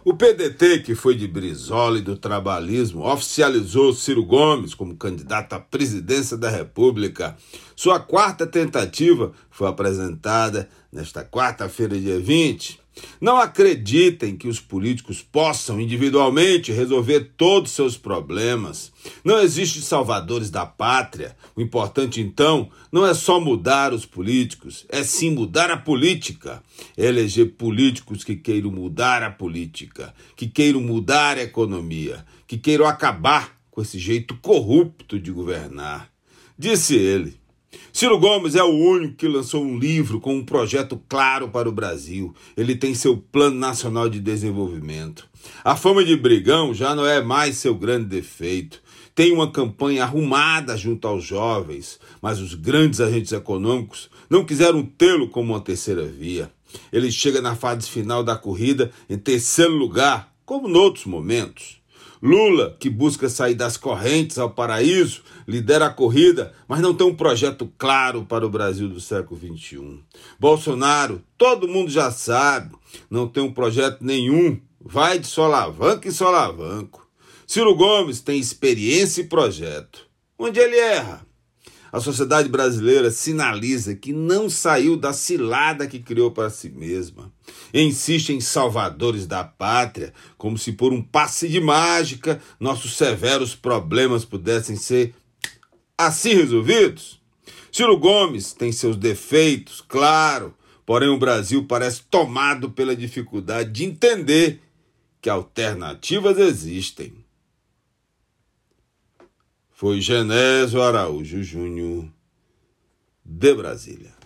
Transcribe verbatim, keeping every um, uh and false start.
O P D T, que foi de Brizola e do trabalhismo, oficializou Ciro Gomes como candidato à presidência da República. Sua quarta tentativa foi apresentada nesta quarta-feira, dia vinte. Não acreditem que os políticos possam individualmente resolver todos os seus problemas. Não existem salvadores da pátria. O importante, então, não é só mudar os políticos, é sim mudar a política. É eleger políticos que queiram mudar a política, que queiram mudar a economia, que queiram acabar com esse jeito corrupto de governar. Disse ele. Ciro Gomes é o único que lançou um livro com um projeto claro para o Brasil. Ele tem seu Plano Nacional de Desenvolvimento. A fama de brigão já não é mais seu grande defeito. Tem uma campanha arrumada junto aos jovens, mas os grandes agentes econômicos não quiseram tê-lo como uma terceira via. Ele chega na fase final da corrida em terceiro lugar, como noutros momentos. Lula, que busca sair das correntes ao paraíso, lidera a corrida, mas não tem um projeto claro para o Brasil do século vinte e um. Bolsonaro, todo mundo já sabe, não tem um projeto nenhum, vai de solavanco em solavanco. Ciro Gomes tem experiência e projeto. Onde ele erra? A sociedade brasileira sinaliza que não saiu da cilada que criou para si mesma. Insiste em salvadores da pátria, como se por um passe de mágica nossos severos problemas pudessem ser assim resolvidos. Ciro Gomes tem seus defeitos, claro, porém o Brasil parece tomado pela dificuldade de entender que alternativas existem. Foi Genésio Araújo Júnior, de Brasília.